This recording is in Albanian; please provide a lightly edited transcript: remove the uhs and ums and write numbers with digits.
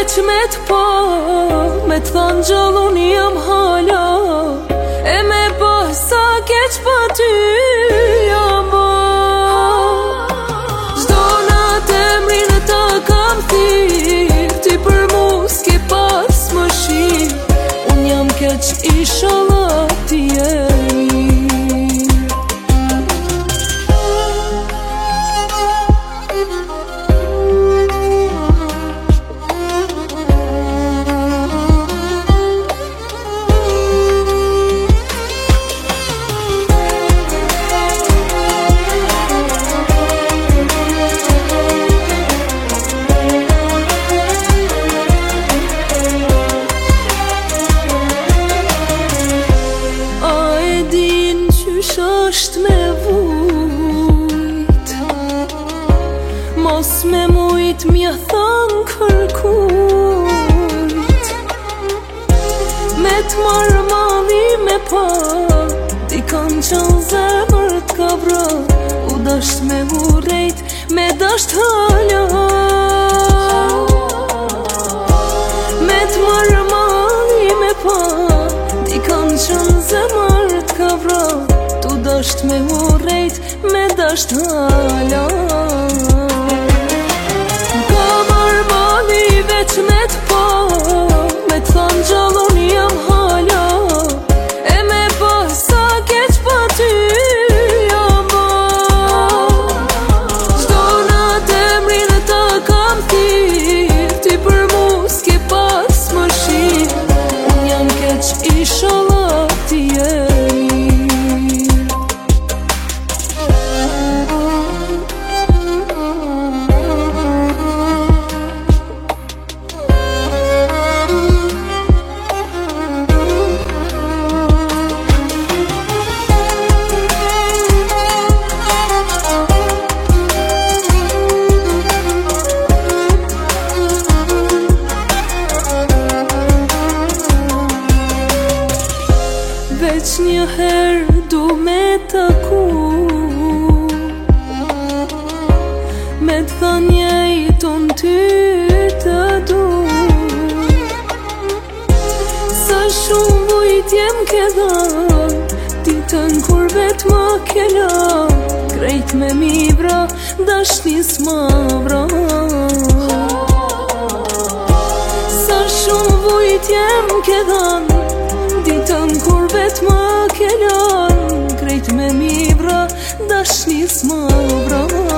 veç me t'pa, me t'than gjallë unë jam hala, e me bëh sa keq pa ty jam ba. Gjdo natë emrin e ta kam thirr, ti për mu s'ke pas më shirë, unë jam keq inshallah ti je mirë. Është me vujt, mos me mujt m'ja than kërkujt, me t'marrë mali me pa, ti kanë qënë zemër t'ka vra, u dasht me urejt, me dasht hala. Me t'marrë mali me pa, ti kanë qënë zemër t'ka vra, dasht me urejt, me dasht hala. Ka marrë mali veç me t'pa, me t'than gjallë unë jam hala, e me bëh sa keq pa ty jam ba. Gjdo natë emrin e ta kam thirr, ti për mu s'ke pas më shirë, unë jam keq inshallah ti je mirë. Veç një herë du me taku, me t'than jejton ty të du, sa shumë vujt jem ke dhan, ditën kur vet ma ke lan, krejt me mi vra, dashnis ma vra. Sa shumë vujt jem ke dhan, ditën kur vet ma ke lan, krejt me mi vra, dashnis ma vra.